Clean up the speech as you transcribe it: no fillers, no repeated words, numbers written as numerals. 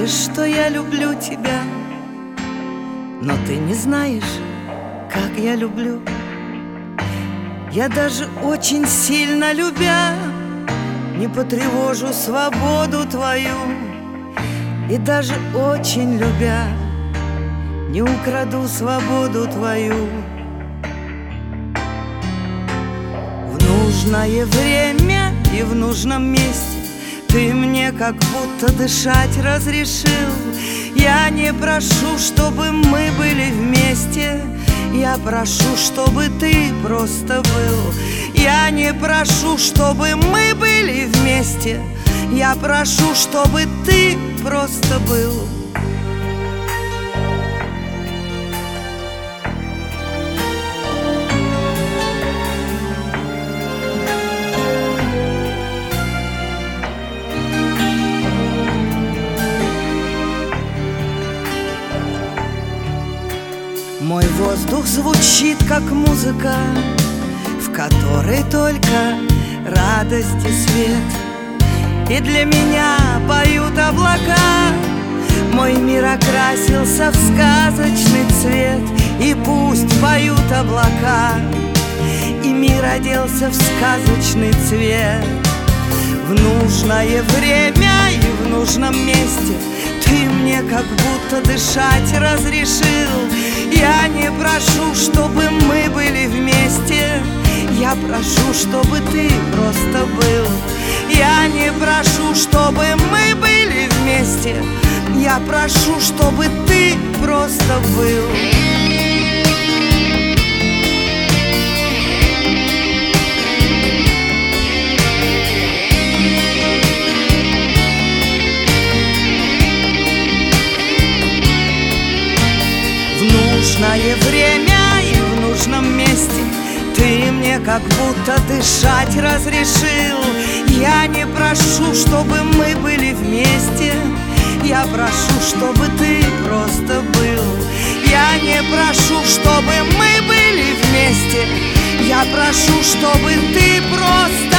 знаешь, что я люблю тебя, но ты не знаешь, как я люблю. Я даже очень сильно любя не потревожу свободу твою, и даже очень любя не украду свободу твою. В нужное время и в нужном месте ты мне как будто дышать разрешил. Я не прошу, чтобы мы были вместе, я прошу, чтобы ты просто был. Я не прошу, чтобы мы были вместе, я прошу, чтобы ты просто был. Мой воздух звучит, как музыка, в которой только радость и свет. И для меня поют облака, мой мир окрасился в сказочный цвет. И пусть поют облака, и мир оделся в сказочный цвет. В нужное время и в нужном месте ты мне как будто дышать разрешил. Я не прошу, чтобы мы были вместе, я прошу, чтобы ты просто был. Я не прошу, чтобы мы были вместе, я прошу, чтобы ты просто был. В нужное время и в нужном месте ты мне как будто дышать разрешил. Я не прошу, чтобы мы были вместе, я прошу, чтобы ты просто был. Я не прошу, чтобы мы были вместе, я прошу, чтобы ты просто